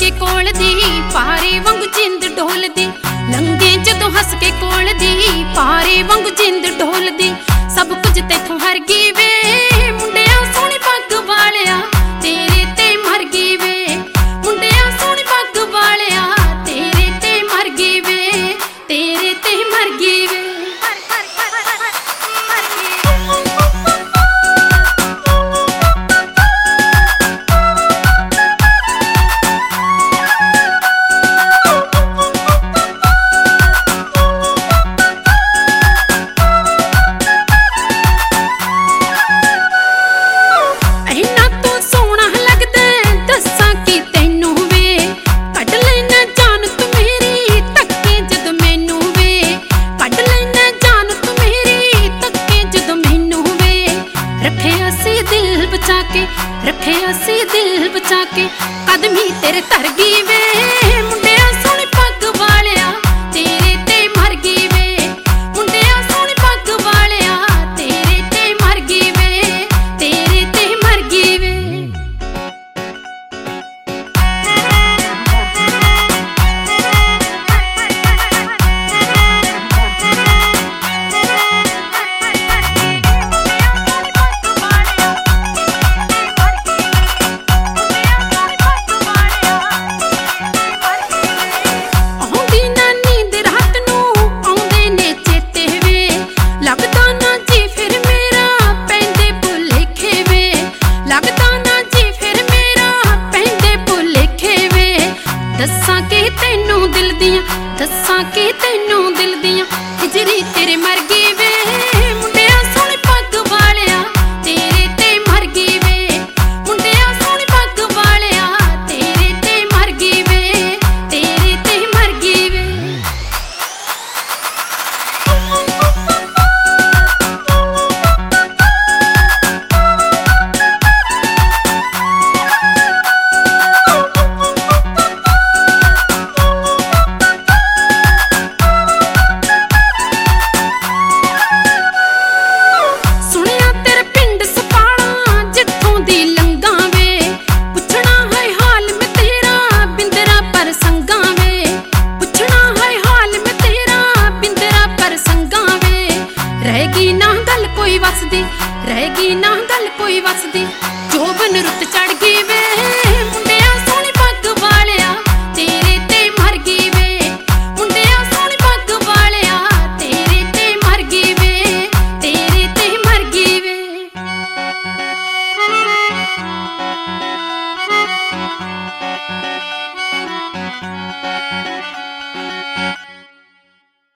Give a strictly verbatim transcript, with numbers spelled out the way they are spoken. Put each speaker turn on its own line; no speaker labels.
के कोल दी पारे वांगू जिंद ढोल दी। लंघे जदों हस के कोल दी पारे वांगू जिंद ढोल दी। सब कुछ तेथों हर गई वे मुंडिया सोहनी पग वालिया तेरे ते मर गई वे। मुंडिया सोहनी पग वालिया तेरे ते मर गई वे, तेरे ते मर गई वे। रखे असी दिल बचा के कदमी तेरे तर गई वे। मुंडिया सोहनी पग वालिया तेरे ते मर गई वे। मुंडिया सोहनी पग वालिया तेरे ते मर गई वे, तेरे ते मर गई वे। दस्सां के तैनू दिल दियां, दस्सां के तैनू दिल दियां हिजरी तेरे मर गई वे। मुंडिया सोहनी पग वालिया तेरे ते मर गई वे। मुंडिया सोहनी पग वालिया तेरे ते मर गई वे, तेरे ते मर गई वे। रहेगी ना गल कोई वसदी जोबन रुत चढ़ गई वे। मुंडिया सोहनी पग वालिया तेरे ते मर गई वे। मुंडिया सोहनी पग वालिया तेरे ते मर गई वे, तेरे ते मर गई वे।